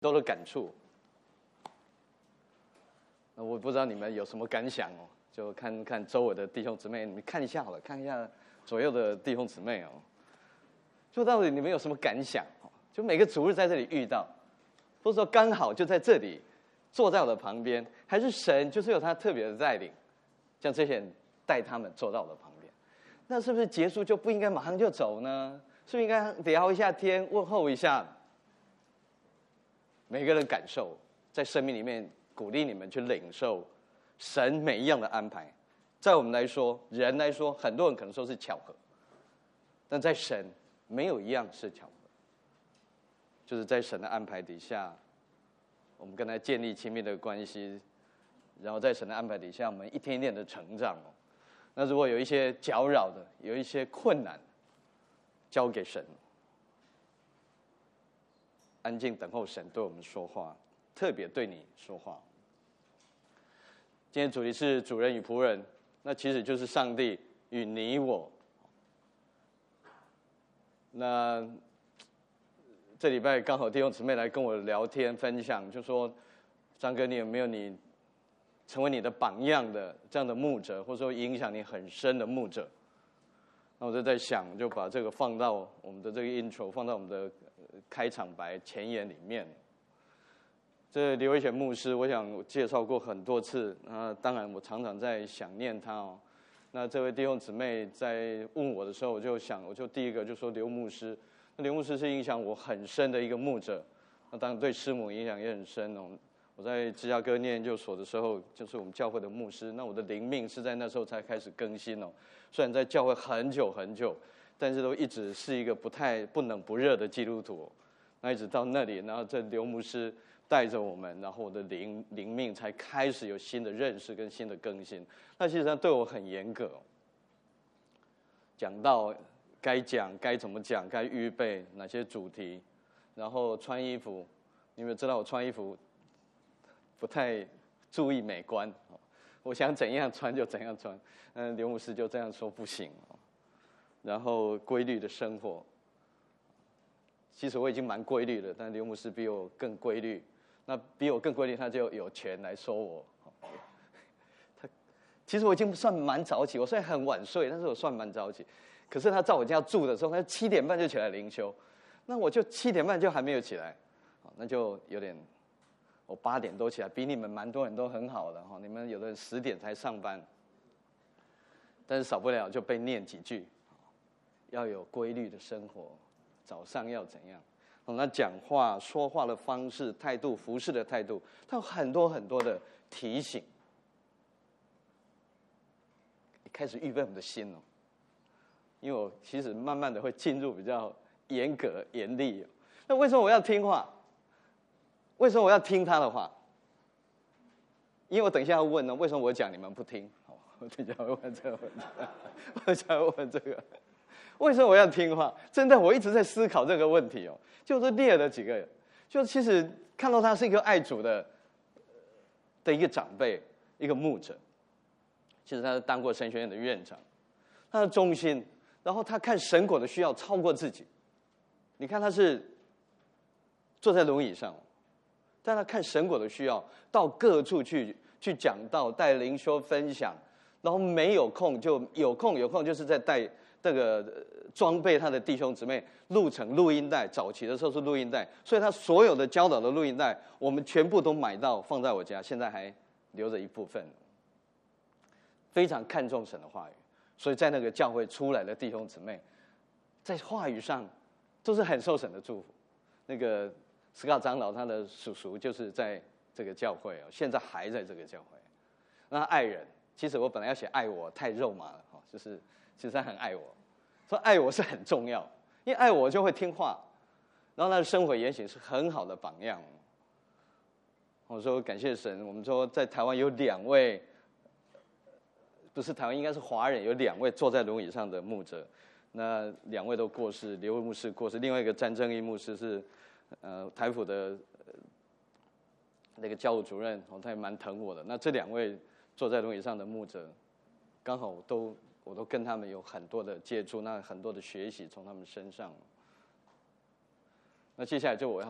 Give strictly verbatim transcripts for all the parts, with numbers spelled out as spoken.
多的感触。那我不知道你们有什么感想哦，就看看周围的弟兄姊妹，你们看一下好了，看一下左右的弟兄姊妹哦，就到底你们有什么感想？就每个主日在这里遇到，或者说刚好就在这里坐在我的旁边，还是神就是有他特别的带领，像这些人带他们坐到我的旁边，那是不是结束就不应该马上就走呢？是不是应该聊一下天，问候一下？每个人感受，在生命里面鼓励你们去领受神每一样的安排。在我们来说，人来说，很多人可能说是巧合，但在神没有一样是巧合，就是在神的安排底下，我们跟他建立亲密的关系，然后在神的安排底下，我们一天一天的成长。那如果有一些搅扰的，有一些困难，交给神，安静等候神对我们说话，特别对你说话。今天主题是主人与仆人，那其实就是上帝与你我。那这礼拜刚好弟兄姊妹来跟我聊天分享，就说张哥，你有没有你成为你的榜样的这样的牧者，或者说影响你很深的牧者？那我就在想，就把这个放到我们的这个 intro， 放到我们的开场白前言里面。这刘伟显牧师，我想我介绍过很多次，那当然我常常在想念他哦。那这位弟兄姊妹在问我的时候，我就想，我就第一个就说刘牧师。那刘牧师是影响我很深的一个牧者，那当然对师母影响也很深哦。我在芝加哥念研究所的时候，就是我们教会的牧师。那我的灵命是在那时候才开始更新哦。虽然在教会很久很久，但是都一直是一个不太不冷不热的基督徒哦。那一直到那里，然后这刘牧师带着我们，然后我的灵灵命才开始有新的认识跟新的更新。那其实上对我很严格哦，讲到该讲该怎么讲，该预备哪些主题，然后穿衣服，你们知道我穿衣服不太注意美观，我想怎样穿就怎样穿。嗯，刘牧师就这样说不行。然后规律的生活，其实我已经蛮规律的，但刘牧师比我更规律。那比我更规律，他就有权来说我。他其实我已经算蛮早起，我虽然很晚睡，但是我算蛮早起。可是他在我家住的时候，他七点半就起来灵修，那我就七点半就还没有起来，那就有点。我八点多起来，比你们蛮多人都很好的哈。你们有的人十点才上班，但是少不了就被念几句，要有规律的生活，早上要怎样？那讲话、说话的方式、态度、服事的态度，它有很多很多的提醒，开始预备我们的心哦。因为我其实慢慢的会进入比较严格、严厉。那为什么我要听话？为什么我要听他的话？因为我等一下要问呢，为什么我讲你们不听？我等一下会问这个问题，我想要问这个，为什么我要听话？真的，我一直在思考这个问题哦。就是列了几个，就其实看到他是一个爱主的的一个长辈，一个牧者。其实他是当过神学院的院长，他的忠心，然后他看神国的需要超过自己。你看他是坐在轮椅上。但他看神国的需要，到各处去去讲道、带灵修分享，然后没有空就有空，有空就是在带这个装备他的弟兄姊妹录成录音带。早期的时候是录音带，所以他所有的教导的录音带，我们全部都买到放在我家，现在还留着一部分。非常看重神的话语，所以在那个教会出来的弟兄姊妹，在话语上都是很受神的祝福。那个斯卡长老他的叔叔就是在这个教会哦，现在还在这个教会。那爱人，其实我本来要写爱我太肉麻了，就是其实他很爱我，说爱我是很重要，因为爱我就会听话，然后他的生活言行是很好的榜样。我说感谢神，我们说在台湾有两位，不是台湾应该是华人，有两位坐在轮椅上的牧者，那两位都过世，刘牧师过世，另外一个詹正义牧师是。呃，台府的、呃、那个教务主任，哦，他也蛮疼我的。那这两位坐在轮椅上的牧者，刚好我都我都跟他们有很多的接触，那很多的学习从他们身上。那接下来就我要说的，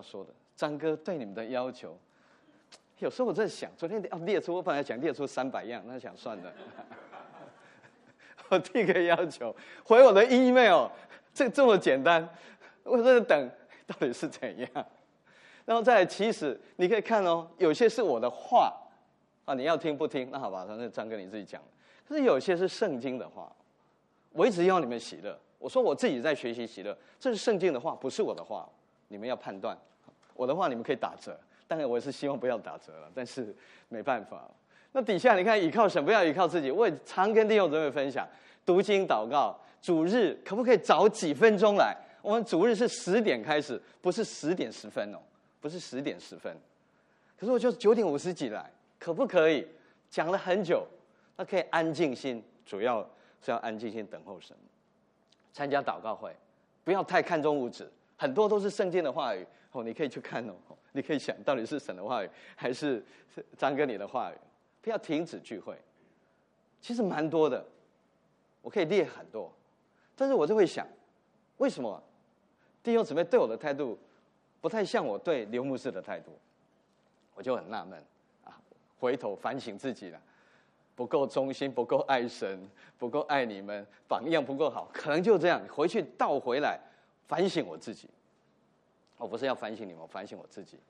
张哥对你们的要求，有时候我在想，昨天要列出，我本来想列出三百样，那想算了。我第一个要求，回我的 email， 这这么简单，我在等到底是怎样。然后再来，其实你可以看哦，有些是我的话啊，你要听不听？那好吧，反正张哥你自己讲。可是有些是圣经的话，我一直要你们喜乐。我说我自己在学习喜乐，这是圣经的话，不是我的话，你们要判断。我的话你们可以打折，当然我也是希望不要打折了，但是没办法。那底下你看，倚靠神不要倚靠自己。我也常跟弟兄姊妹分享，读经祷告，主日可不可以早几分钟来？我们主日是十点开始，不是十点十分哦，不是十点十分。可是我就九点五十几来，可不可以？讲了很久，那可以安静心，主要是要安静心等候神。参加祷告会，不要太看重物质，很多都是圣经的话语哦，你可以去看哦，你可以想到底是神的话语还是张哥你的话语。不要停止聚会，其实蛮多的，我可以列很多，但是我就会想，为什么弟兄姊妹对我的态度不太像我对刘牧师的态度？我就很纳闷啊，回头反省自己了，不够忠心，不够爱神，不够爱你们，榜样不够好，可能就这样，回去倒回来反省我自己。我不是要反省你们，我反省我自己。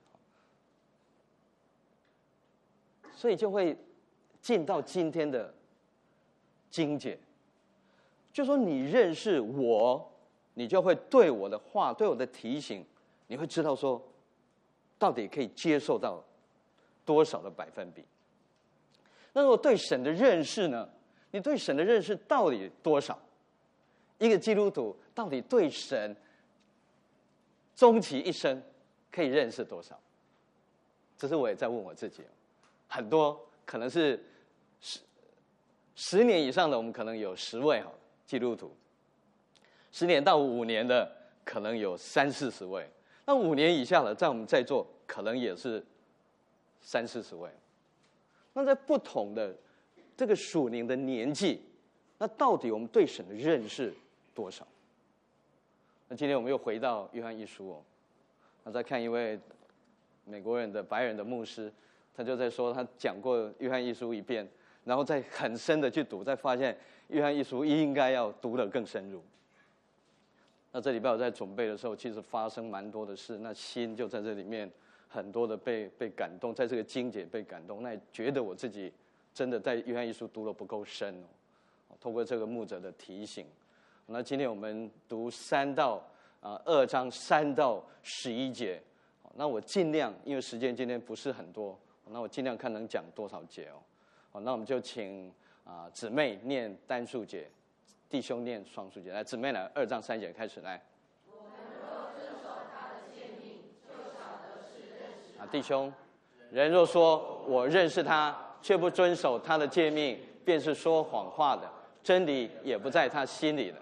所以就会进到今天的经解，就说你认识我，你就会对我的话、对我的提醒，你会知道说，到底可以接受到多少的百分比。那如果对神的认识呢？你对神的认识到底多少？一个基督徒到底对神终其一生可以认识多少？这是我也在问我自己。很多可能是十十年以上的，我们可能有十位哈基督徒；十年到五年的，可能有三四十位；那五年以下的，在我们在座可能也是三四十位。那在不同的这个属灵的年纪，那到底我们对神的认识多少？那今天我们又回到约翰一书哦，那再看一位美国人的白人的牧师。他就在说，他讲过约翰一书一遍，然后再很深的去读，再发现约翰一书应该要读得更深入。那这礼拜我在准备的时候，其实发生蛮多的事，那心就在这里面很多的被被感动，在这个经节被感动，那也觉得我自己真的在约翰一书读得不够深哦。透过这个牧者的提醒，那今天我们读三到啊二章三到十一节，那我尽量，因为时间今天不是很多。那我尽量看能讲多少节哦，好，那我们就请啊、呃、姊妹念单数节，弟兄念双数节。来，姊妹来，二章三节开始来。我们若遵守他的诫命，就晓得是认识他。啊，弟兄，人若说我认识他，却不遵守他的诫命，便是说谎话的，真理也不在他心里了。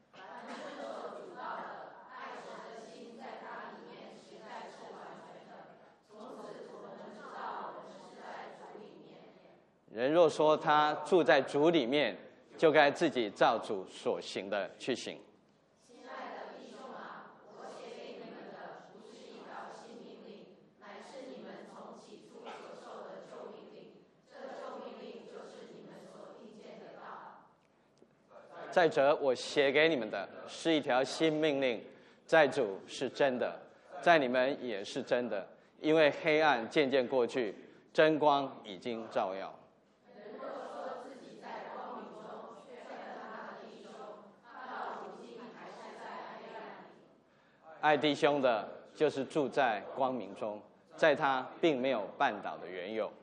人若说他住在主里面，就该自己照主所行的去行。亲爱的弟兄啊，我写给你们的不是一条新命令，乃是你们从起初所受的旧命令。这旧命令就是你们所听见的道。再者，我写给你们的是一条新命令，在主是真的，在你们也是真的，因为黑暗渐渐过去，真光已经照耀。爱弟兄的，就是住在光明中，在他并没有绊倒的缘由。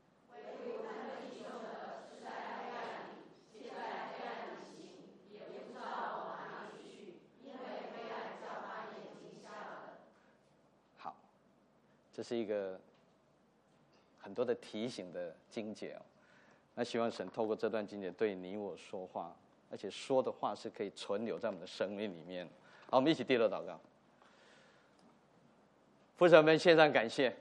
好，这是一个很多的提醒的经节哦。那希望神透过这段经节对你我说话，而且说的话是可以存留在我们的生命里面。好，我们一起低头祷告。父神们，献上感谢，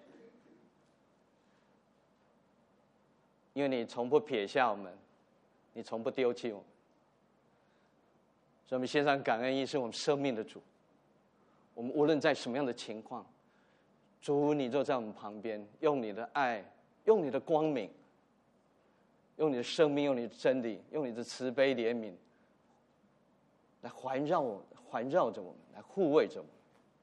因为你从不撇下我们，你从不丢弃我们。所以我们献上感恩，因是我们生命的主。我们无论在什么样的情况， 主，你就在我们旁边，用你的爱，用你的光明，用你的生命，用你的真理，用你的慈悲怜悯，来环绕我，环绕着我们，来护卫着我们。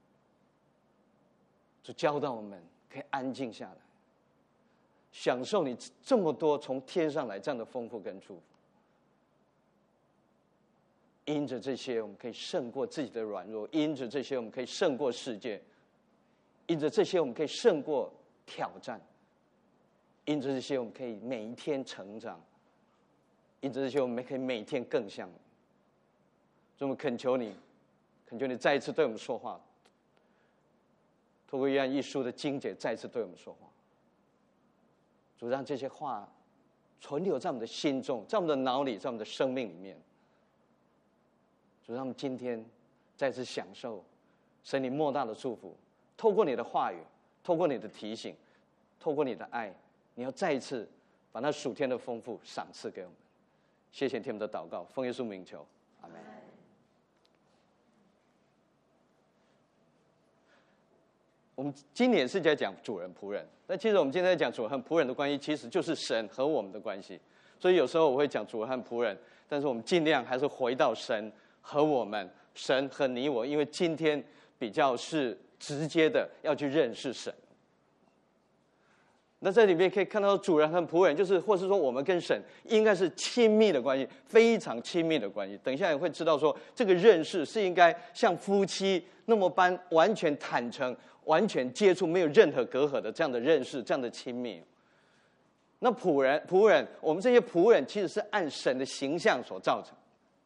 就教导我们可以安静下来，享受你这么多从天上来这样的丰富跟祝福。因着这些，我们可以胜过自己的软弱；因着这些，我们可以胜过世界；因着这些，我们可以胜过挑战；因着这些，我们可以每一天成长；因着这些，我们可以每天更像你。所以我们恳求你，恳求你再一次对我们说话，透过约翰一书的经节再次对我们说话。主，让这些话存留在我们的心中，在我们的脑里，在我们的生命里面。主，让我们今天再次享受神你莫大的祝福，透过你的话语，透过你的提醒，透过你的爱，你要再一次把那属天的丰富赏赐给我们。谢谢天父的祷告，奉耶稣名求，阿们。我们今年是在讲主人仆人，但其实我们今天在讲主人和仆人的关系，其实就是神和我们的关系。所以有时候我会讲主人和仆人，但是我们尽量还是回到神和我们，神和你我，因为今天比较是直接的要去认识神。那在里面可以看到主人和仆人，就是或是说我们跟神应该是亲密的关系，非常亲密的关系。等一下也会知道说，这个认识是应该像夫妻那么般完全坦诚、完全接触，没有任何隔阂的这样的认识，这样的亲密。那仆人，仆人，我们这些仆人其实是按神的形象所造成。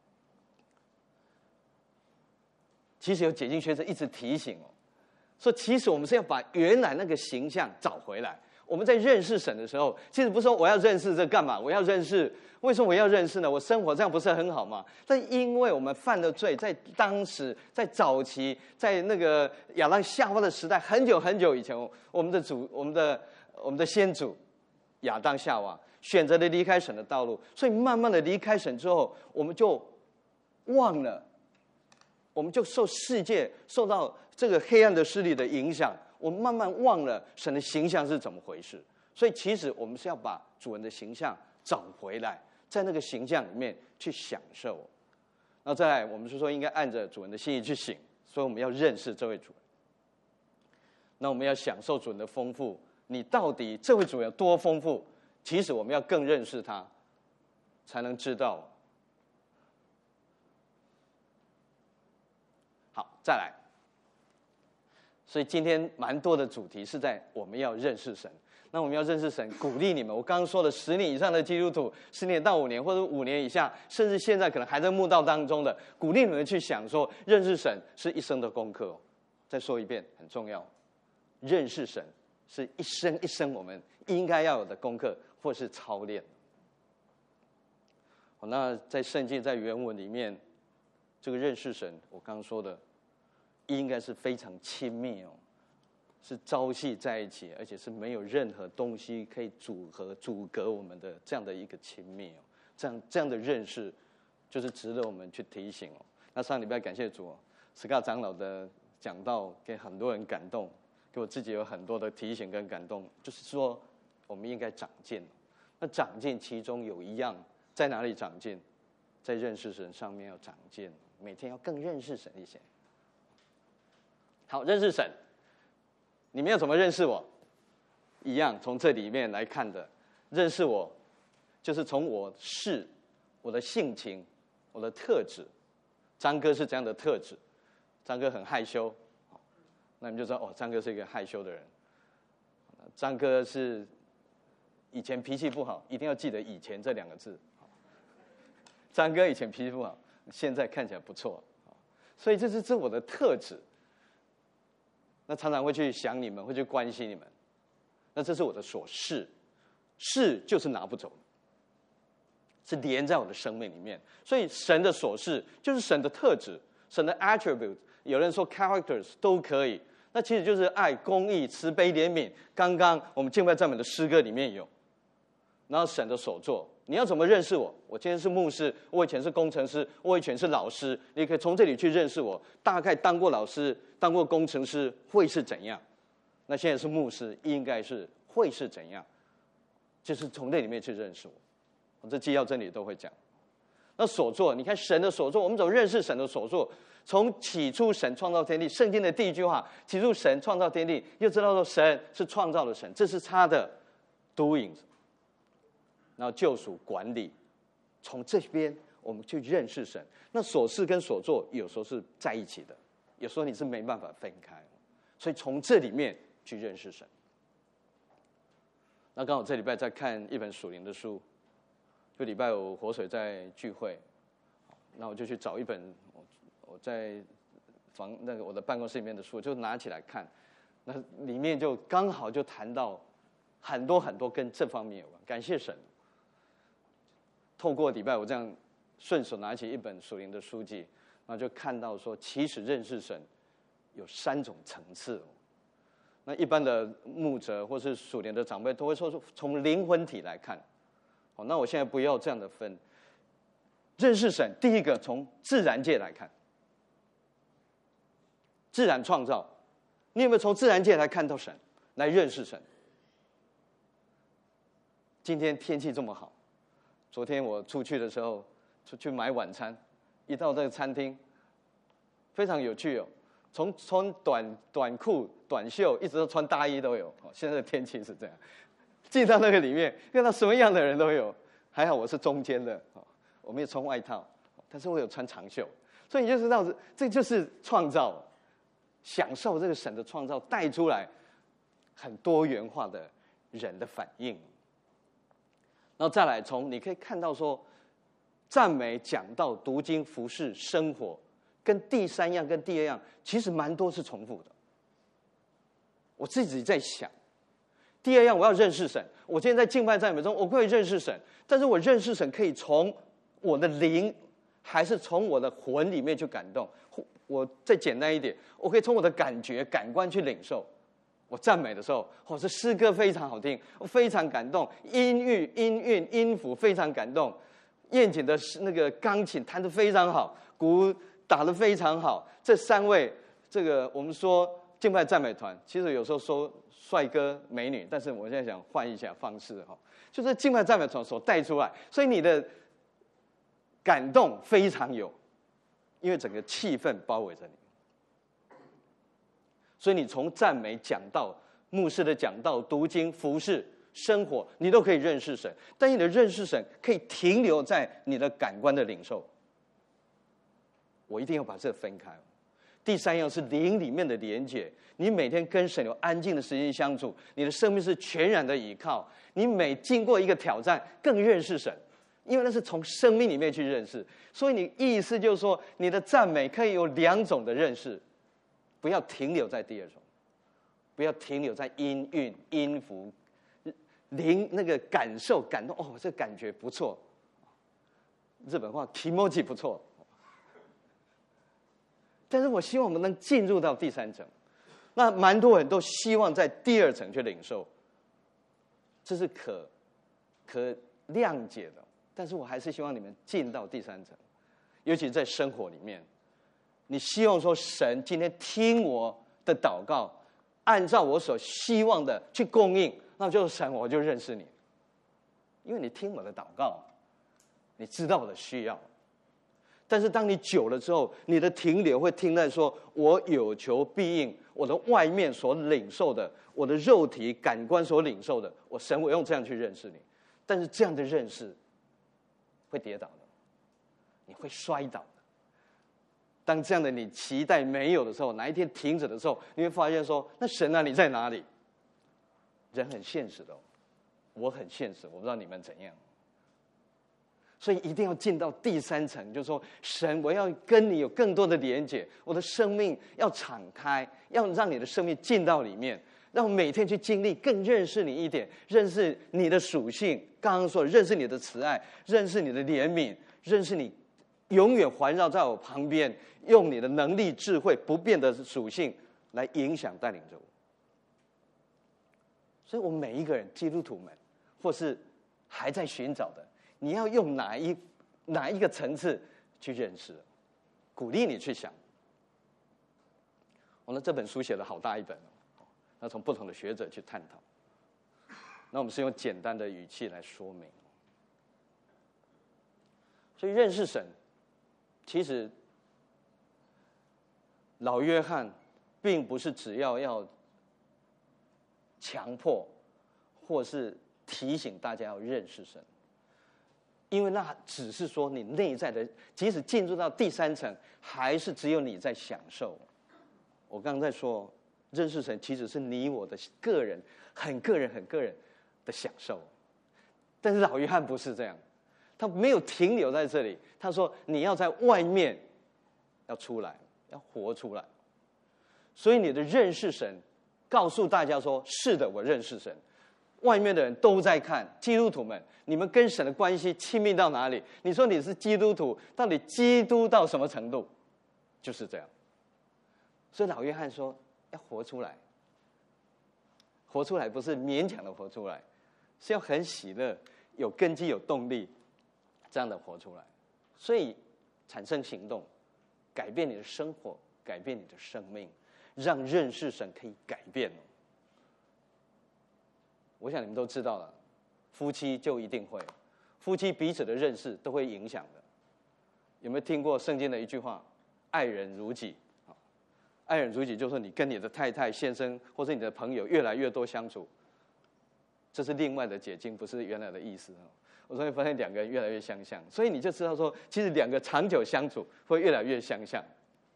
其实有解经学者一直提醒哦，说其实我们是要把原来那个形象找回来。我们在认识神的时候，其实不是说我要认识这干嘛？我要认识，为什么我要认识呢？我生活这样不是很好吗？但因为我们犯了罪，在当时，在早期，在那个亚当夏娃的时代，很久很久以前，我们的主，我们的我们的先祖亚当夏娃选择了离开神的道路，所以慢慢的离开神之后，我们就忘了，我们就受世界、受到这个黑暗的势力的影响。我们慢慢忘了神的形象是怎么回事，所以其实我们是要把主人的形象找回来，在那个形象里面去享受。那再来，我们是说应该按着主人的心意去行，所以我们要认识这位主人。那我们要享受主人的丰富，你到底这位主人有多丰富？其实我们要更认识他，才能知道。好，再来。所以今天蛮多的主题是在我们要认识神。那我们要认识神，鼓励你们。我刚刚说的十年以上的基督徒，十年到五年，或者五年以下，甚至现在可能还在慕道当中的，鼓励你们去想说，认识神是一生的功课哦。再说一遍，很重要，认识神是一生一生我们应该要有的功课，或是操练。好，那在圣经在原文里面，这个认识神，我刚刚说的。应该是非常亲密哦，是朝夕在一起，而且是没有任何东西可以阻隔阻隔我们的这样的一个亲密哦，这样这样的认识，就是值得我们去提醒哦。那上礼拜感谢主哦，史卡长老的讲道给很多人感动，给我自己有很多的提醒跟感动，就是说我们应该长进。那长进其中有一样在哪里长进？在认识神上面要长进，每天要更认识神一些。好，认识神，你们要怎么认识我？一样从这里面来看的，认识我，就是从我是我的性情、我的特质。张哥是这样的特质，张哥很害羞，那你们就知道哦，张哥是一个害羞的人。张哥是以前脾气不好，一定要记得以前这两个字。张哥以前脾气不好，现在看起来不错，所以这是这我的特质。那常常会去想你们，会去关心你们，那这是我的所是，是就是拿不走，是连在我的生命里面。所以神的所是就是神的特质，神的 attribute， 有人说 characters 都可以，那其实就是爱、公义、慈悲、怜悯。刚刚我们敬拜赞美的诗歌里面有，然后神的所作。你要怎么认识我？我今天是牧师，我以前是工程师，我以前是老师，你可以从这里去认识我。大概当过老师、当过工程师会是怎样？ 那现在是牧师，应该是会是怎样？就是从那里面去认识我。我这基要真理都会讲。那所作，你看神的所作，我们怎么认识神的所作？从起初神创造天地，圣经的第一句话，起初神创造天地，又知道说神是创造的神，这是他的 doing。然后救赎管理，从这边我们去认识神。那所事跟所作有时候是在一起的，有时候你是没办法分开，所以从这里面去认识神。那刚好这礼拜在看一本属灵的书，就礼拜五活水在聚会，那我就去找一本我在房那个我的办公室里面的书，就拿起来看，那里面就刚好就谈到很多很多跟这方面有关。感谢神，透过礼拜我这样顺手拿起一本属灵的书籍，然后就看到说，其实认识神有三种层次。那一般的牧者或是属灵的长辈都会说，从灵魂体来看。好，那我现在不要这样的分。认识神，第一个从自然界来看，自然创造，你有没有从自然界来看到神，来认识神？今天天气这么好，昨天我出去的时候，出去买晚餐，一到这个餐厅，非常有趣哦。从穿短短裤、短袖，一直到穿大衣都有。现在的天气是这样，进到那个里面，看到什么样的人都有。还好我是中间的，我没有穿外套，但是我有穿长袖，所以你就知道，这就是创造，享受这个神的创造带出来很多元化的人的反应。然后再来，从你可以看到说，赞美、讲道、读经、服事、生活。跟第三样跟第二样其实蛮多是重复的。我自己在想，第二样我要认识神。我今天在敬拜赞美中，我可以认识神，但是我认识神可以从我的灵，还是从我的魂里面去感动。我再简单一点，我可以从我的感觉、感官去领受。我赞美的时候，哦，这诗歌非常好听，我非常感动，音域、音韵、音符非常感动。燕景的那个钢琴弹得非常好，鼓打得非常好。这三位，这个我们说敬拜赞美团，其实有时候说帅哥美女，但是我现在想换一下方式哈，就是敬拜赞美团所带出来，所以你的感动非常有，因为整个气氛包围着你，所以你从赞美讲道、牧师的讲道、读经、服事、生活，你都可以认识神，但你的认识神可以停留在你的感官的领受。我一定要把这分开。第三样是灵里面的连结，你每天跟神有安静的时间相处，你的生命是全然的依靠。你每经过一个挑战，更认识神，因为那是从生命里面去认识。所以你意思就是说，你的赞美可以有两种的认识，不要停留在第二种，不要停留在音韵、音符、灵那个感受、感动。哦，这感觉不错。日本话 kimoji 不错。但是我希望我们能进入到第三层，那蛮多人都希望在第二层去领受，这是可可谅解的。但是我还是希望你们进到第三层，尤其在生活里面，你希望说神今天听我的祷告，按照我所希望的去供应，那就是神，我就认识你，因为你听我的祷告，你知道我的需要。但是当你久了之后，你的停留会停在说我有求必应，我的外面所领受的，我的肉体感官所领受的，我神我用这样去认识你。但是这样的认识会跌倒的，你会摔倒的。当这样的你期待没有的时候，哪一天停止的时候，你会发现说，那神啊，你在哪里？人很现实的哦，我很现实，我不知道你们怎样。所以一定要进到第三层，就是说，神，我要跟你有更多的连结，我的生命要敞开，要让你的生命进到里面，让我每天去经历，更认识你一点，认识你的属性。刚刚说，认识你的慈爱，认识你的怜悯，认识你永远环绕在我旁边，用你的能力、智慧、不变的属性来影响、带领着我。所以，我们每一个人，基督徒们，或是还在寻找的。你要用哪一哪一个层次去认识？鼓励你去想。我、哦、那这本书写的好大一本哦， 那从不同的学者去探讨。那我们是用简单的语气来说明。所以认识神，其实老约翰并不是只要要强迫或是提醒大家要认识神，因为那只是说你内在的，即使进入到第三层，还是只有你在享受。我刚刚在说，认识神其实是你我的个人、很个人、很个人的享受。但是老约翰不是这样，他没有停留在这里。他说：“你要在外面，要出来，要活出来。”所以你的认识神，告诉大家说：“是的，我认识神。”外面的人都在看，基督徒们，你们跟神的关系亲密到哪里？你说你是基督徒，到底基督到什么程度？就是这样。所以老约翰说，要活出来。活出来不是勉强的活出来，是要很喜乐、有根基、有动力，这样的活出来。所以产生行动，改变你的生活，改变你的生命，让认识神可以改变。我想你们都知道了，夫妻就一定会，夫妻彼此的认识都会影响的。有没有听过圣经的一句话？爱人如己。爱人如己，就是你跟你的太太、先生，或者你的朋友越来越多相处，这是另外的解经，不是原来的意思。我终于发现两个人越来越相像，所以你就知道说，其实两个长久相处会越来越相像。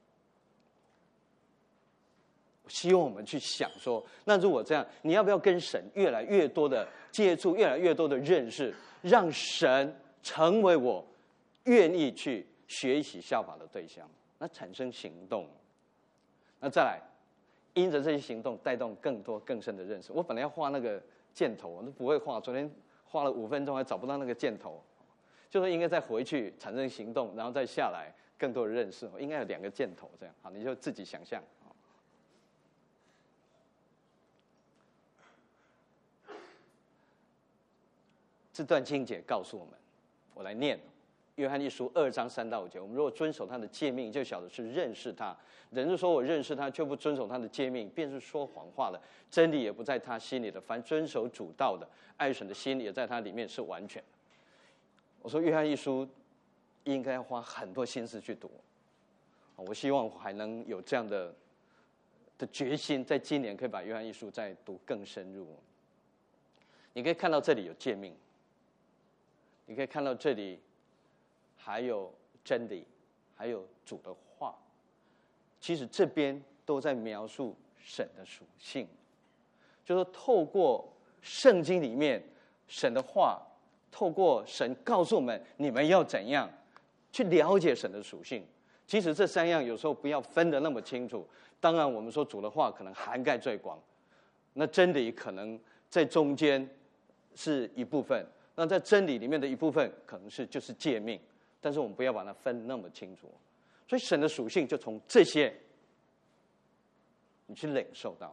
希望我们去想说，那如果这样，你要不要跟神越来越多的接触，越来越多的认识，让神成为我愿意去学习效法的对象？那产生行动，那再来，因着这些行动带动更多更深的认识。我本来要画那个箭头，我都不会画，昨天画了五分钟还找不到那个箭头，就是应该再回去产生行动，然后再下来更多的认识，应该有两个箭头这样。好，你就自己想象。这段经节告诉我们，我来念约翰一书二章三到五节。我们如果遵守他的诫命，就晓得是认识他。人就说我认识他，却不遵守他的诫命，便是说谎话了。真理也不在他心里的。凡遵守主道的，爱神的心也在他里面是完全的。我说约翰一书应该要花很多心思去读。我希望我还能有这样的的决心，在今年可以把约翰一书再读更深入。你可以看到这里有诫命。你可以看到这里还有真理，还有主的话。其实这边都在描述神的属性，就是说透过圣经里面神的话，透过神告诉我们你们要怎样去了解神的属性。其实这三样有时候不要分得那么清楚。当然我们说主的话可能涵盖最广，那真理可能在中间是一部分，那在真理里面的一部分可能是就是诫命，但是我们不要把它分那么清楚。所以神的属性就从这些你去领受到，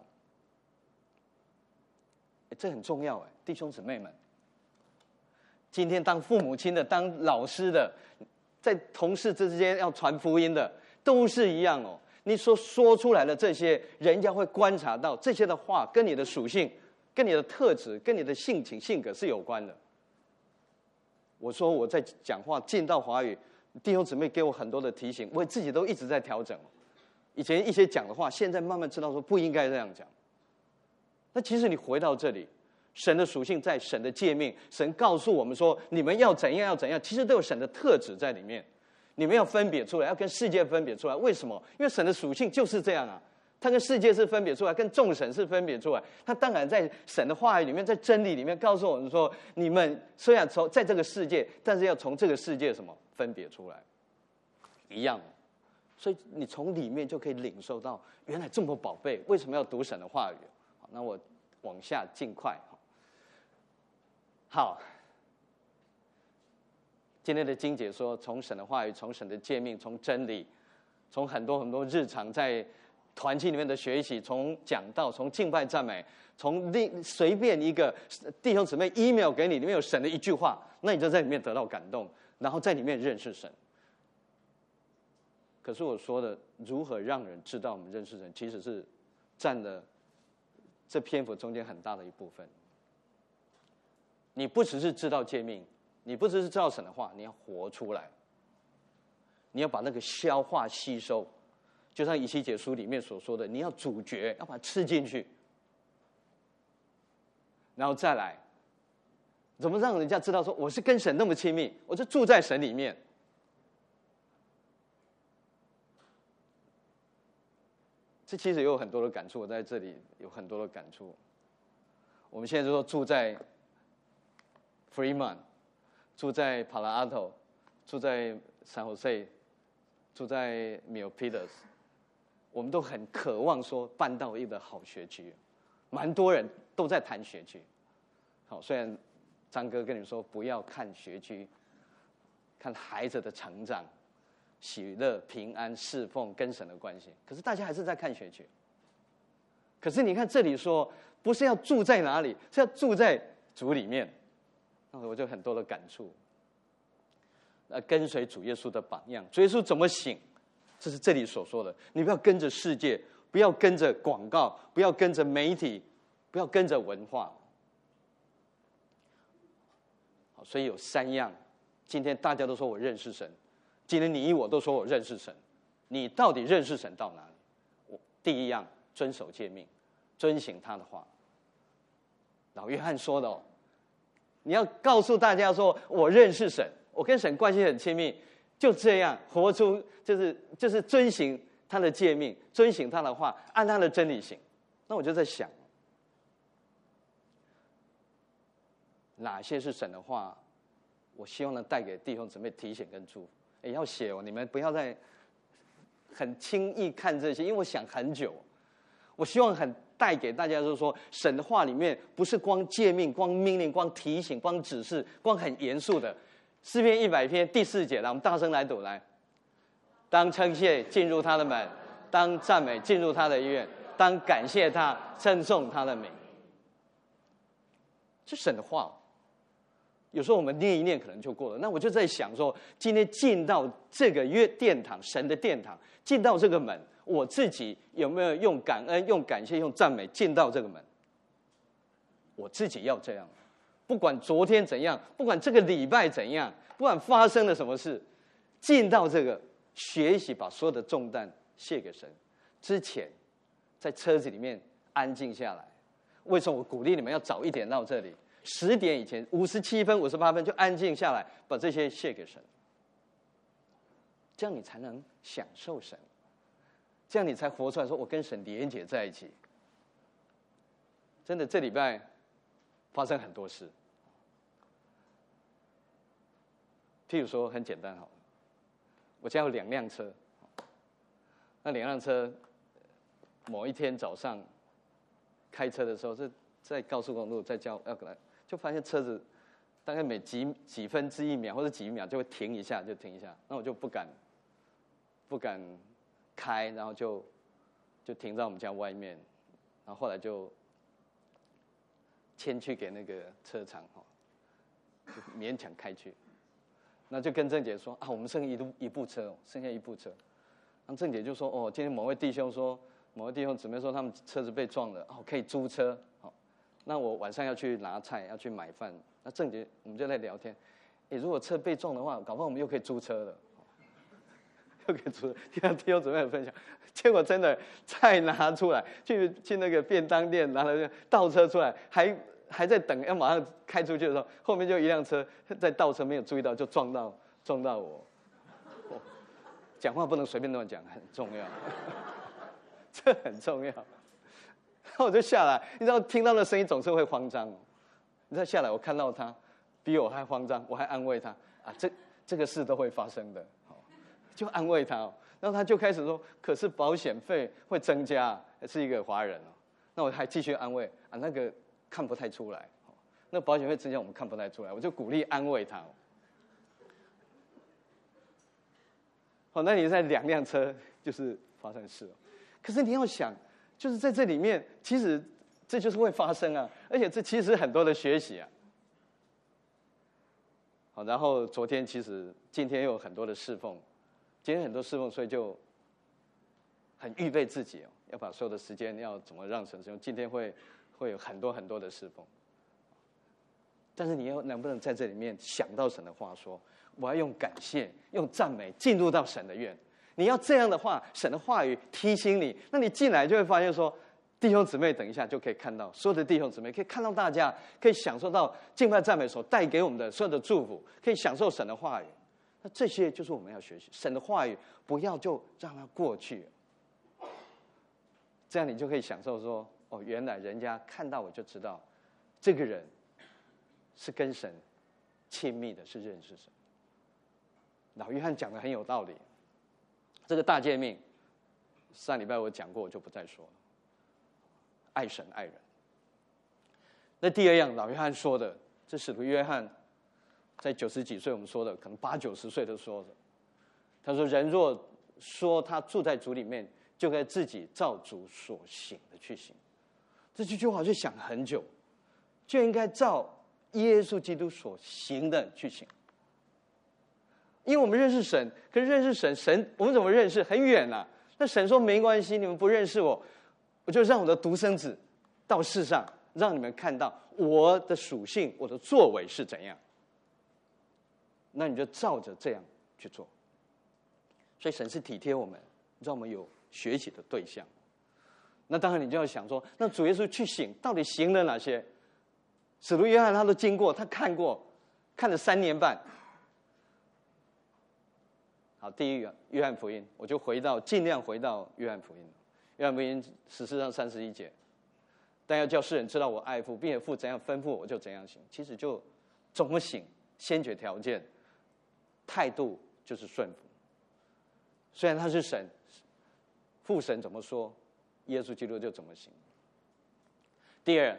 这很重要哎，弟兄姊妹们，今天当父母亲的、当老师的、在同事之间要传福音的，都是一样哦。你所说出来的这些，人家会观察到这些的话跟你的属性、跟你的特质、跟你的性情、性格是有关的。我说我在讲话进到华语，弟兄姊妹给我很多的提醒，我自己都一直在调整。以前一些讲的话，现在慢慢知道说不应该这样讲。那其实你回到这里，神的属性在神的诫命，神告诉我们说你们要怎样要怎样，其实都有神的特质在里面。你们要分别出来，要跟世界分别出来。为什么？因为神的属性就是这样啊，他跟世界是分别出来，跟众神是分别出来。他当然在神的话语里面，在真理里面告诉我们说，你们虽然从在这个世界，但是要从这个世界什么分别出来，一样。所以你从里面就可以领受到，原来这么宝贝，为什么要读神的话语？好，那我往下尽快。好，今天的经节说，从神的话语，从神的诫命，从真理，从很多很多日常在团契里面的学习，从讲道，从敬拜赞美，从另随便一个弟兄姊妹 email 给你，里面有神的一句话，那你就在里面得到感动，然后在里面认识神。可是我说的如何让人知道我们认识神，其实是占了这篇幅中间很大的一部分。你不只是知道诫命，你不只是知道神的话，你要活出来，你要把那个消化吸收，就像以西结书里面所说的，你要咀嚼，要把它吃进去，然后再来，怎么让人家知道说我是跟神那么亲密，我是住在神里面。这其实有很多的感触，我在这里有很多的感触。我们现在就说住在 Fremont， 住在 Palo Alto， 住在 San Jose， 住在 Milpitas， 我们都很渴望说办到一个好学区，蛮多人都在谈学区。好，虽然张哥跟你说不要看学区，看孩子的成长。喜乐、平安、侍奉跟神的关系，可是大家还是在看学区。可是你看这里说，不是要住在哪里，是要住在主里面。那我就很多的感触。那跟随主耶稣的榜样，主耶稣怎么行？这是这里所说的。你不要跟着世界，不要跟着广告，不要跟着媒体，不要跟着文化。好，所以有三样。今天大家都说我认识神。今天你我都说我认识神，你到底认识神到哪里？我第一样，遵守诫命，遵行他的话。老约翰说的哦，你要告诉大家说我认识神，我跟神关系很亲密，就这样活出，就是就是遵行他的诫命，遵行他的话，按他的真理行。那我就在想，哪些是神的话，我希望能带给弟兄姊妹提醒跟祝福。也要写哦，你们不要再很轻易看这些，因为我想很久，我希望很带给大家就是说，神的话里面不是光诫命、光命令、光提醒、光指示、光很严肃的。诗篇一百篇第四节，来，我们大声来读来。当称谢进入他的门，当赞美进入他的院，当感谢他，称颂他的名。这神的话。有时候我们念一念可能就过了，那我就在想说，今天进到这个约殿堂，神的殿堂，进到这个门，我自己有没有用感恩、用感谢、用赞美进到这个门？我自己要这样，不管昨天怎样，不管这个礼拜怎样，不管发生了什么事，进到这个学习，把所有的重担卸给神之前，在车子里面安静下来。为什么我鼓励你们要早一点到这里？十点以前，五十七分、五十八分就安静下来，把这些献给神，这样你才能享受神，这样你才活出来，说我跟神连结在一起。真的，这礼拜发生很多事，譬如说很简单好了，我家有两辆车，那两辆车某一天早上开车的时候，是在高速公路在交要来。就发现车子大概每几几分之一秒或者几秒就会停一下，就停一下。那我就不敢不敢开，然后就就停在我们家外面。然后后来就牵去给那个车厂哈，就勉强开去。那就跟郑姐说啊，我们剩一部一部车，剩下一部车。然后郑姐就说哦，今天某位弟兄说，某位弟兄姊妹说他们车子被撞了，哦，可以租车。那我晚上要去拿菜，要去买饭。那郑姐我们就在聊天，哎，如果车被撞的话，搞不好我们又可以租车了，又可以租。听到弟兄姊妹分享，结果真的菜拿出来，去去那个便当店拿了倒车出来，还还在等要马上开出去的时候，后面就一辆车在倒车，没有注意到就撞到撞到我。哦，讲话不能随便乱讲，很重要，这很重要。然后我就下来，你知道听到的声音总是会慌张。你再下来，我看到他比我还慌张，我还安慰他啊，这这个事都会发生的，就安慰他。然后他就开始说，可是保险费会增加，是一个华人哦。那我还继续安慰啊，那个看不太出来，那保险费增加我们看不太出来，我就鼓励安慰他。好，那你在两辆车就是发生事了，可是你要想。就是在这里面，其实这就是会发生啊，而且这其实很多的学习啊。好，然后昨天其实今天又有很多的侍奉，今天很多侍奉，所以就很预备自己哦，要把所有的时间要怎么让神使用。今天会会有很多很多的侍奉。但是你又能不能在这里面想到神的话说，我要用感谢、用赞美进入到神的院？你要这样的话，神的话语提醒你，那你进来就会发现说，弟兄姊妹，等一下就可以看到所有的弟兄姊妹，可以看到大家可以享受到敬拜赞美所带给我们的所有的祝福，可以享受神的话语。那这些就是我们要学习神的话语，不要就让它过去，这样你就可以享受说，哦，原来人家看到我就知道，这个人是跟神亲密的，是认识神。老约翰讲的很有道理，这个大诫命，上礼拜我讲过，我就不再说了。爱神爱人。那第二样，老约翰说的，这使徒约翰在九十几岁，我们说的，可能八九十岁都说的。他说：“人若说他住在主里面，就该自己照主所行的去行。”这句话我就想很久，就应该照耶稣基督所行的去行。因为我们认识神，可是认识神，神我们怎么认识？很远啊。那神说没关系，你们不认识我，我就让我的独生子到世上，让你们看到我的属性，我的作为是怎样。那你就照着这样去做。所以神是体贴我们，让我们有学习的对象。那当然你就要想说，那主耶稣去行，到底行了哪些？使徒约翰他都经过，他看过，看了三年半。好，第一个约翰福音，我就回到尽量回到约翰福音。约翰福音十四章三十一节，但要叫世人知道我爱父，并且父怎样吩咐我就怎样行。其实就怎么行，先决条件，态度就是顺服。虽然他是神，父神怎么说，耶稣基督就怎么行。第二，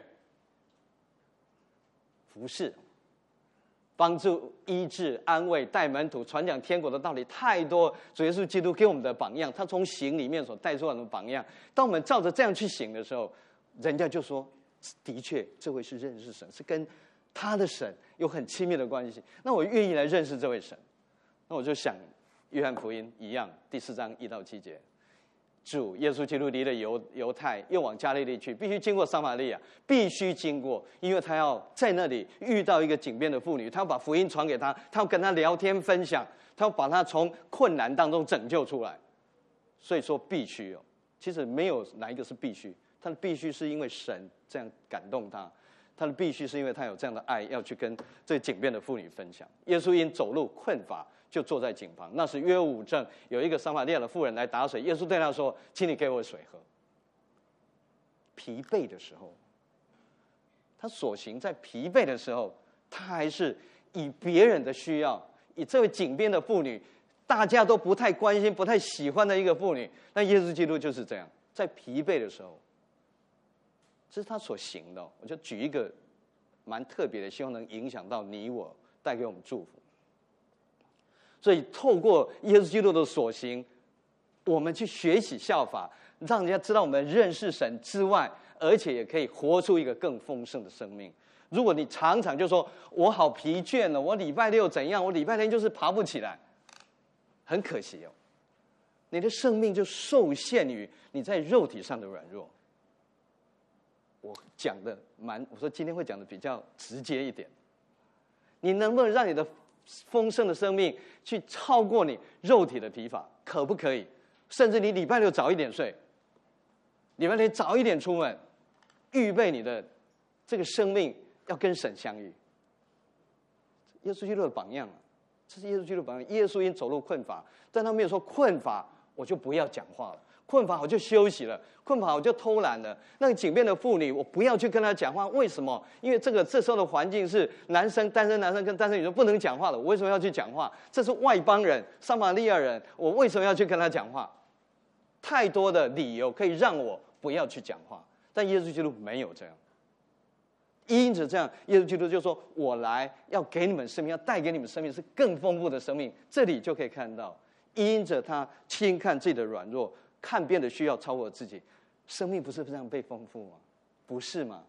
服侍。帮助、医治、安慰、带门徒、传讲天国的道理，太多。主耶稣基督给我们的榜样，他从行里面所带出来的榜样，当我们照着这样去行的时候，人家就说：的确，这位是认识神，是跟他的神有很亲密的关系。那我愿意来认识这位神。那我就想，约翰福音一样，第四章一到七节。主耶稣基督离了犹犹太，又往加利利去，必须经过撒玛利亚，必须经过，因为他要在那里遇到一个井边的妇女，他要把福音传给他，他要跟他聊天分享，他要把他从困难当中拯救出来。所以说必须哦，其实没有哪一个是必须，他的必须是因为神这样感动他，他的必须是因为他有这样的爱，要去跟这井边的妇女分享。耶稣因走路困乏，就坐在井旁。那时约午正，有一个撒玛利亚的妇人来打水，耶稣对他说：“请你给我水喝。”疲惫的时候，他所行在疲惫的时候，他还是以别人的需要，以这位井边的妇女，大家都不太关心、不太喜欢的一个妇女，那耶稣基督就是这样，在疲惫的时候，这是他所行的。我就举一个蛮特别的，希望能影响到你我，带给我们祝福。所以透过耶稣基督的所行，我们去学习效法，让人家知道我们认识神之外，而且也可以活出一个更丰盛的生命。如果你常常就说我好疲倦了，我礼拜六怎样，我礼拜天就是爬不起来，很可惜哦，你的生命就受限于你在肉体上的软弱。我讲的蛮，我说今天会讲的比较直接一点，你能不能让你的丰盛的生命去超过你肉体的疲乏？可不可以？甚至你礼拜六早一点睡，礼拜天早一点出门，预备你的这个生命要跟神相遇。耶稣基督的榜样，这是耶稣基督的榜样。耶稣因走路困乏，但他没有说困乏我就不要讲话了，困乏我就休息了，困乏我就偷懒了。那个井边的妇女，我不要去跟她讲话，为什么？因为这个这时候的环境是男生单身男生跟单身女生不能讲话了，我为什么要去讲话？这是外邦人，撒玛利亚人，我为什么要去跟他讲话？太多的理由可以让我不要去讲话，但耶稣基督没有这样。因此这样，耶稣基督就说：“我来要给你们生命，要带给你们生命是更丰富的生命。”这里就可以看到，因着他轻看自己的软弱，看别人的需要超过自己，生命不是这样被丰富吗？不是吗？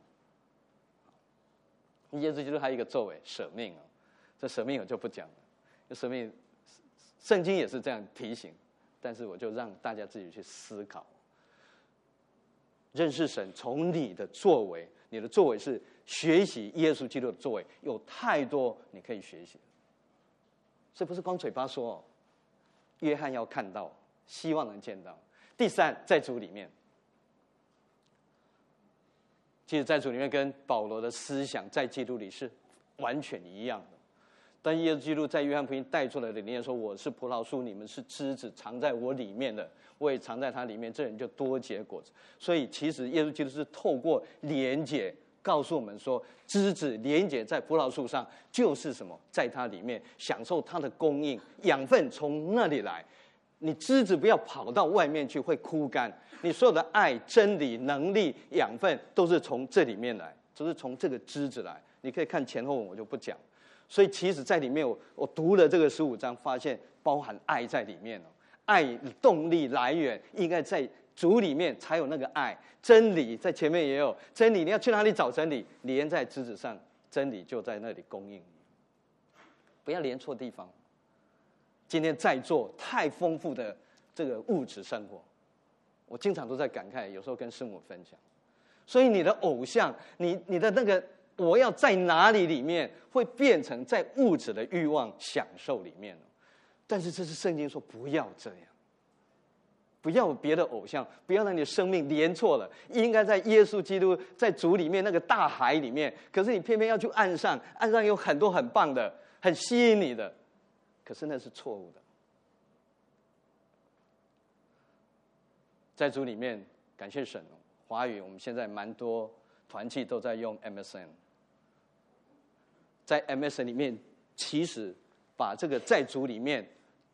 耶稣基督还有一个作为舍命啊，这舍命我就不讲了，这舍命圣经也是这样提醒，但是我就让大家自己去思考。认识神，从你的作为， 你的作为是学习耶稣基督的作为，有太多你可以学习。所以不是光嘴巴说哦，约翰要看到，希望能见到。第三，在主里面，其实在主里面跟保罗的思想在基督里是完全一样的。但耶稣基督在约翰福音带出来的理念说：“我是葡萄树，你们是枝子，藏在我里面的，我也藏在他里面，这人就多结果子。”所以，其实耶稣基督是透过连结告诉我们说，枝子连结在葡萄树上，就是什么，在它里面享受它的供应，养分从那里来。你枝子不要跑到外面去，会枯干。你所有的爱、真理、能力、养分，都是从这里面来，都是从这个枝子来。你可以看前后文，我就不讲。所以其实在里面我，我读了这个十五章，发现包含爱在里面哦。爱动力来源应该在主里面才有那个爱，真理在前面也有真理。你要去哪里找真理？连在枝子上，真理就在那里供应你。不要连错地方。今天在座太丰富的这个物质生活，我经常都在感慨，有时候跟师母分享。所以你的偶像，你你的那个。我要在哪里里面会变成在物质的欲望享受里面，但是这是圣经说不要这样，不要有别的偶像，不要让你的生命连错了，应该在耶稣基督在主里面那个大海里面，可是你偏偏要去岸上，岸上有很多很棒的很吸引你的，可是那是错误的。在主里面感谢神，华语我们现在蛮多团契都在用 M S N，在 M S N 里面，其实把这个在主里面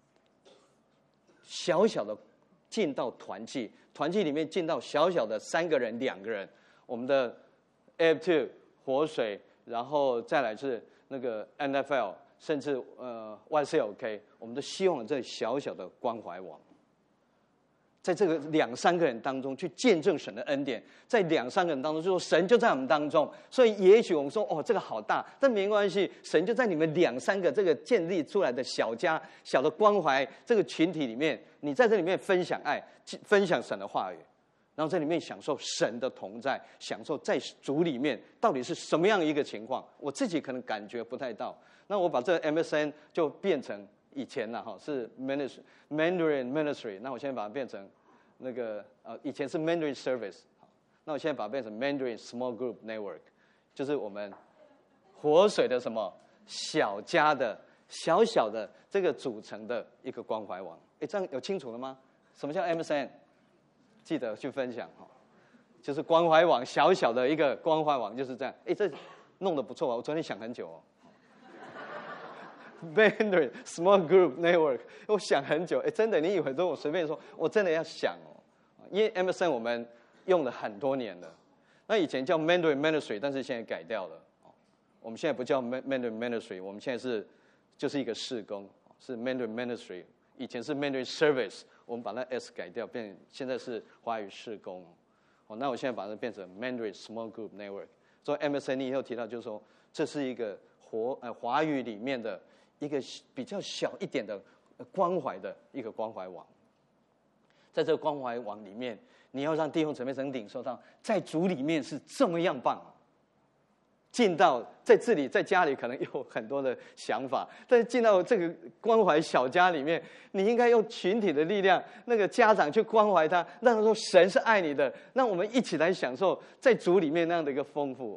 小小的进到团契，团契里面进到小小的三个人、两个人，我们的 F two 活水，然后再来是那个 N F L， 甚至呃 Y C L K， 我们都希望这小小的关怀网。在这个两三个人当中去见证神的恩典，在两三个人当中就说神就在我们当中，所以也许我们说哦这个好大，但没关系，神就在你们两三个这个建立出来的小家小的关怀这个群体里面，你在这里面分享爱，分享神的话语，然后在里面享受神的同在，享受在主里面到底是什么样一个情况，我自己可能感觉不太到，那我把这个 M S N 就变成以前呢哈是 Ministry Mandarin Ministry， 那我现在把它变成那个呃以前是 Mandarin Service， 那我现在把它变成 Mandarin Small Group Network， 就是我们活水的什么小家的小小的这个组成的一个关怀网。哎，这样有清楚了吗？什么叫 M S N？ 记得去分享哈，就是关怀网，小小的一个关怀网就是这样。哎，这弄得不错啊，我昨天想很久哦。Mandarin Small Group Network， 我想很久，哎，真的，你以为都我随便说，我真的要想哦，因为 M S N 我们用了很多年了，那以前叫 Mandarin Ministry， 但是现在改掉了，我们现在不叫 Mandarin Ministry， 我们现在是就是一个事工，是 Mandarin Ministry， 以前是 Mandarin Service， 我们把那 S 改掉，变现在是华语事工，哦，那我现在把它变成 Mandarin Small Group Network， 所以 M S N 你以后提到就是说，这是一个活呃华语里面的。一个比较小一点的关怀的一个关怀网，在这个关怀网里面，你要让弟兄姊妹能领受到，在主里面是这么样棒。进到在这里，在家里可能有很多的想法，但是进到这个关怀小家里面，你应该用群体的力量，那个家长去关怀他，让他说神是爱你的，让我们一起来享受在主里面那样的一个丰富。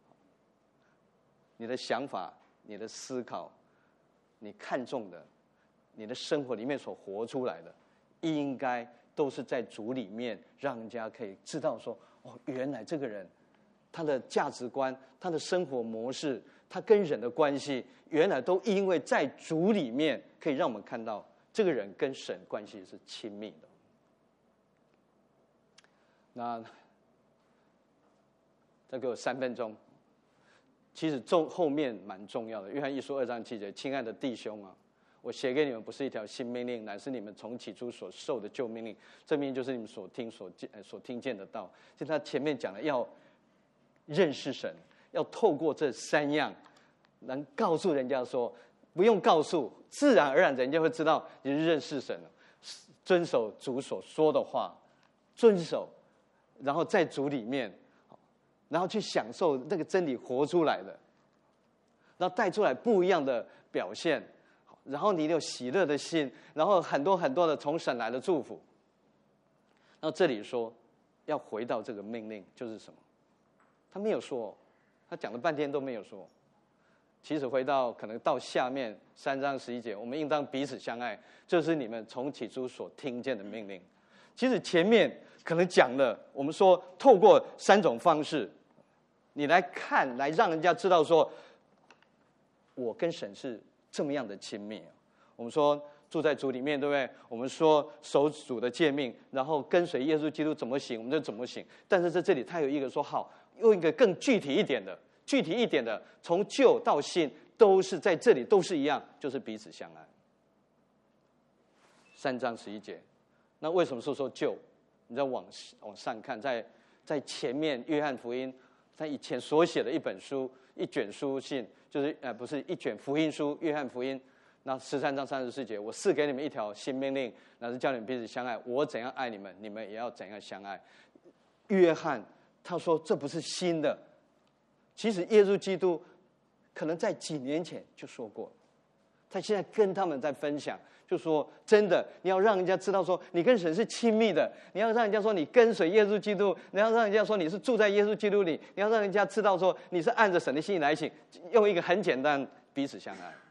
你的想法，你的思考。你看重的，你的生活里面所活出来的，应该都是在主里面，让人家可以知道说，哦，原来这个人，他的价值观，他的生活模式，他跟人的关系，原来都因为在主里面，可以让我们看到这个人跟神关系是亲密的。那再给我三分钟。其实重后面蛮重要的，约翰一书二章七节，亲爱的弟兄啊，我写给你们不是一条新命令，乃是你们从起初所受的旧命令。这命令就是你们所听所见所听见的道。就他前面讲的，要认识神，要透过这三样，能告诉人家说，不用告诉，自然而然人家会知道你是认识神了，遵守主所说的话，遵守，然后在主里面。 然后去享受那个真理活出来的，然后带出来不一样的表现，然后你有喜乐的心，然后很多很多的从神来的祝福。然后这里说要回到这个命令，就是什么？他没有说，他讲了半天都没有说。其实回到可能到下面三章十一节，我们应当彼此相爱，这是你们从起初所听见的命令。其实前面可能讲了，我们说透过三种方式，你来看，来让人家知道说，我跟神是这么样的亲密。我们说住在主里面，对不对？我们说守主的诫命，然后跟随耶稣基督怎么行，我们就怎么行。但是在这里，他有一个说好，用一个更具体一点的。具体一点的，从旧到新都是在这里，都是一样，就是彼此相爱。三章十一节，那为什么是说旧？你再往往上看，在在前面约翰福音，他以前所写的一本书，一卷书信，就是呃不是一卷福音书，约翰福音。那十三章三十四节，我赐给你们一条新命令，那是叫你们彼此相爱。我怎样爱你们，你们也要怎样相爱。约翰他说这不是新的。其实耶稣基督可能在几年前就说过，他现在跟他们在分享，就说真的，你要让人家知道说你跟神是亲密的，你要让人家说你跟随耶稣基督，你要让人家说你是住在耶稣基督里，你要让人家知道说你是按着神的心意来行，用一个很简单，彼此相爱。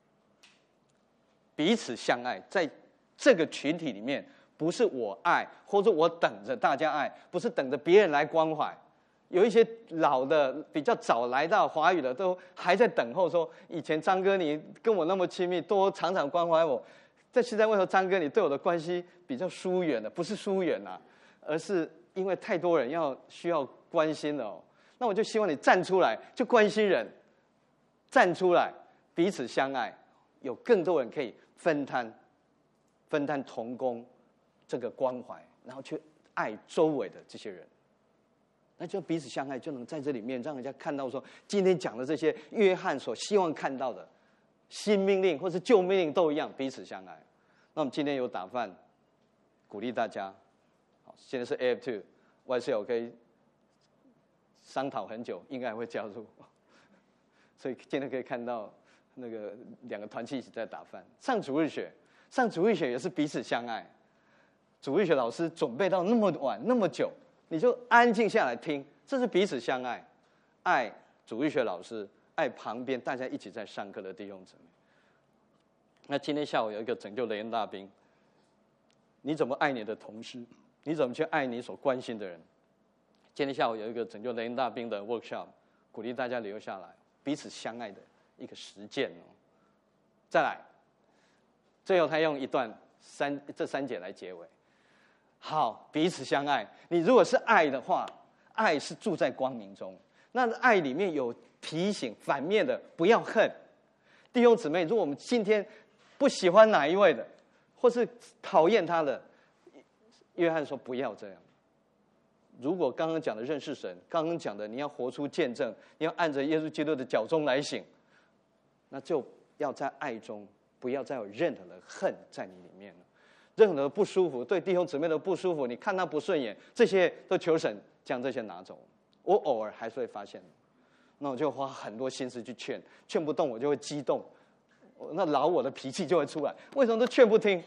彼此相爱，在这个群体里面，不是我爱，或者我等着大家爱，不是等着别人来关怀。有一些老的比较早来到华语的，都还在等候说，以前张哥你跟我那么亲密，多常常关怀我，但现在为什么张哥你对我的关系比较疏远了？不是疏远啊，而是因为太多人要需要关心了哦。那我就希望你站出来，就关心人，站出来，彼此相爱，有更多人可以分摊，分摊同工这个关怀，然后去爱周围的这些人。那就彼此相爱，就能在这里面让人家看到说，今天讲的这些约翰所希望看到的新命令或是旧命令都一样，彼此相爱。那我们今天有打算鼓励大家，好，现在是 A F 二 Y C L 可以商讨很久，应该还会加入，所以今天可以看到那个两个团契一起在打饭。上主日学，上主日学也是彼此相爱。主日学老师准备到那么晚那么久，你就安静下来听，这是彼此相爱，爱主日学老师，爱旁边大家一起在上课的弟兄姊妹。那今天下午有一个拯救雷恩大兵，你怎么爱你的同事？你怎么去爱你所关心的人？今天下午有一个拯救雷恩大兵的 workshop， 鼓励大家留下来，彼此相爱的一个实践哦。再来，最后他用一段三这三节来结尾。好，彼此相爱。你如果是爱的话，爱是住在光明中。那爱里面有提醒，反面的不要恨。弟兄姊妹，如果我们今天不喜欢哪一位的，或是讨厌他的，约翰说不要这样。如果刚刚讲的认识神，刚刚讲的你要活出见证，你要按着耶稣基督的脚中来行，那就要在爱中，不要再有任何的恨在你里面了。任何的不舒服，对弟兄姊妹的不舒服，你看他不顺眼，这些都求神将这些拿走。我偶尔还是会发现，那我就花很多心思去劝，劝不动我就会激动，那老我的脾气就会出来。为什么都劝不听？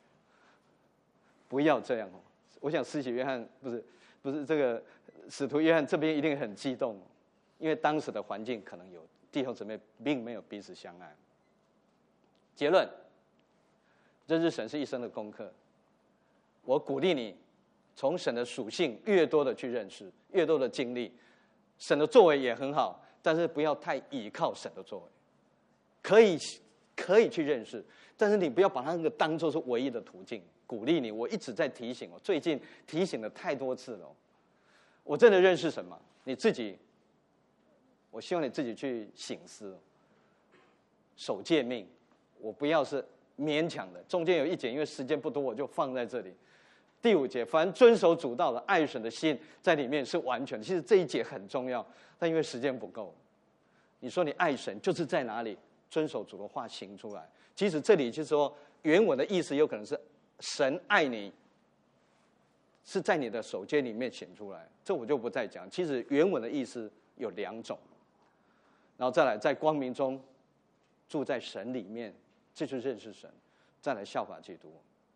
不要这样哦！我想施洗约翰不是不是这个使徒约翰这边一定很激动，因为当时的环境可能有弟兄姊妹并没有彼此相爱。结论。认识神是一生的功课，我鼓励你从神的属性越多的去认识，越多的经历，神的作为也很好，但是不要太倚靠神的作为，可以可以去认识，但是你不要把它那个当作是唯一的途径。鼓励你，我一直在提醒，我最近提醒了太多次了。我真的认识什么？你自己，我希望你自己去省思。守诫命，我不要是勉强的，中间有一节，因为时间不多，我就放在这里。第五节，凡遵守主道的，爱神的心在里面是完全的。其实这一节很重要，但因为时间不够，你说你爱神，就是在哪里遵守主的话行出来。其实这里就是说，原文的意思有可能是神爱你， 是在你的手间里面显出来，这我就不再讲。其实原文的意思有两种，然后再来在光明中住在神里面，这就认识神，再来效法基督。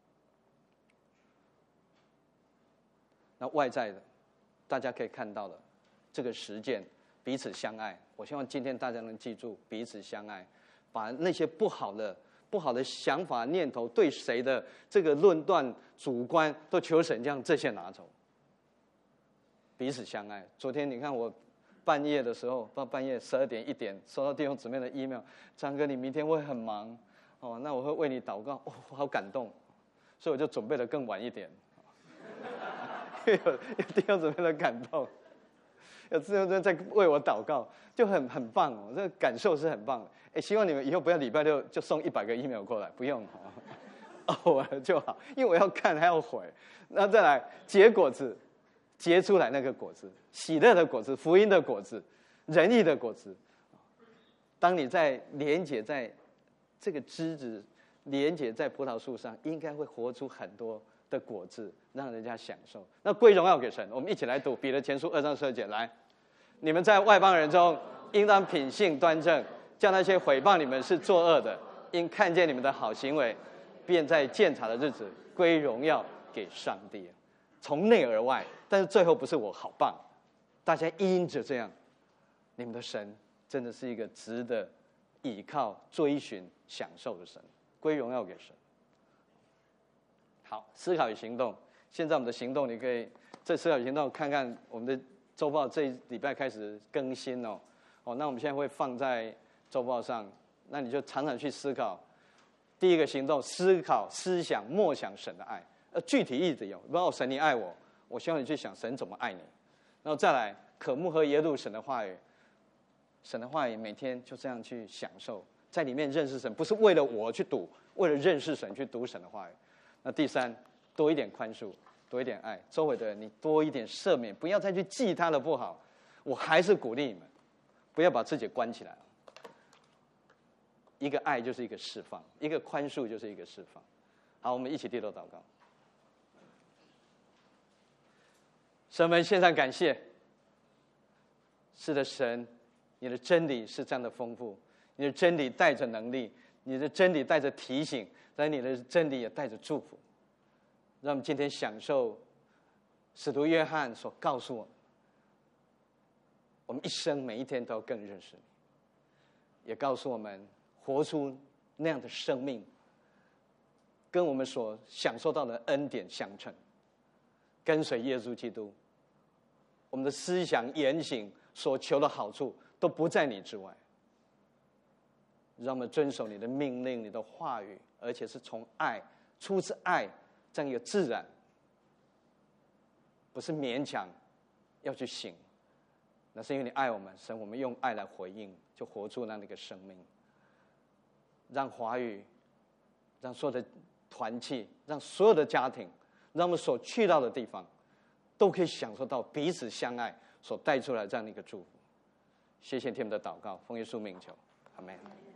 那外在的，大家可以看到的这个实践，彼此相爱。我希望今天大家能记住彼此相爱，把那些不好的、不好的想法、念头，对谁的这个论断、主观，都求神将这些拿走。彼此相爱。昨天你看我半夜的时候，到半夜十二点一点，收到弟兄姊妹的 email， 张哥，你明天会很忙哦，那我会为你祷告，哦，我好感动，所以我就准备的更晚一点。有有弟兄姊妹的感动，有弟兄姊妹在为我祷告，就很很棒哦，这个感受是很棒的。哎，希望你们以后不要礼拜六就送一百个 email 过来，不用哦，偶尔就好，因为我要看还要回。然后再来结果子，结出来那个果子，喜乐的果子，福音的果子，仁义的果子。当你在连结在这个枝子，连结在葡萄树上，应该会活出很多的果子，让人家享受。那归荣耀给神。我们一起来读彼得前书二章十二节，来，你们在外邦人中，应当品性端正，叫那些毁谤你们是作恶的，因看见你们的好行为，便在鉴察的日子归荣耀给上帝。从内而外，但是最后不是我好棒，大家因着这样，你们的神真的是一个值得倚靠、追寻、享受的神，归荣耀给神。好，思考与行动。现在我们的行动，你可以这思考与行动看看我们的周报，这一礼拜开始更新哦。哦，那我们现在会放在周报上，那你就常常去思考。第一个行动，思考、思想、默想神的爱，呃，具体意义有，不知道神你爱我，我希望你去想神怎么爱你。然后再来，渴慕和研读神的话语，神的话语每天就这样去享受，在里面认识神，不是为了我去读，为了认识神去读神的话语。那第三，多一点宽恕，多一点爱，周围的人你多一点赦免，不要再去记他的不好。我还是鼓励你们，不要把自己关起来了。一个爱就是一个释放，一个宽恕就是一个释放。好，我们一起低头祷告。神们，献上感谢。是的，神，你的真理是这样的丰富，你的真理带着能力，你的真理带着提醒，但你的真理也带着祝福。让我们今天享受使徒约翰所告诉我们，我们一生每一天都要更认识你，也告诉我们活出那样的生命，跟我们所享受到的恩典相称。跟随耶稣基督，我们的思想言行所求的好处都不在你之外。让我们遵守你的命令、你的话语，而且是从爱、出自爱这样一个自然，不是勉强要去行，那是因为你爱我们，神，我们用爱来回应，就活出那样的一个生命。让华语，让所有的团契，让所有的家庭，让我们所去到的地方，都可以享受到彼此相爱所带出来这样的一个祝福。谢谢天父的祷告，奉耶稣名求，阿们。